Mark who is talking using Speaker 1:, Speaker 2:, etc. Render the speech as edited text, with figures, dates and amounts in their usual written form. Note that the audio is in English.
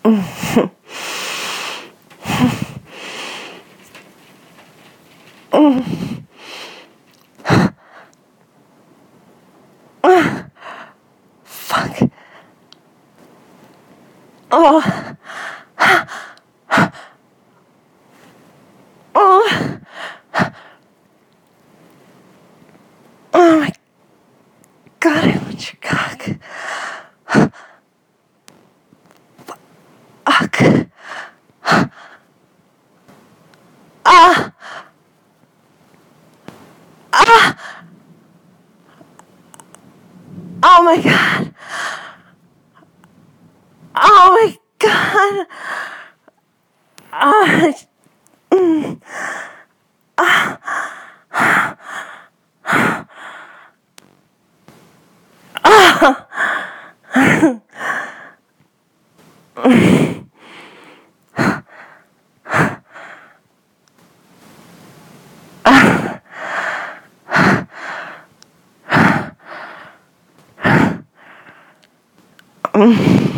Speaker 1: Fuck. Oh. Oh. Oh my God, I want your cock. Fuck. Ah. Ah. Oh my God. Oh my God. Ah. Ah.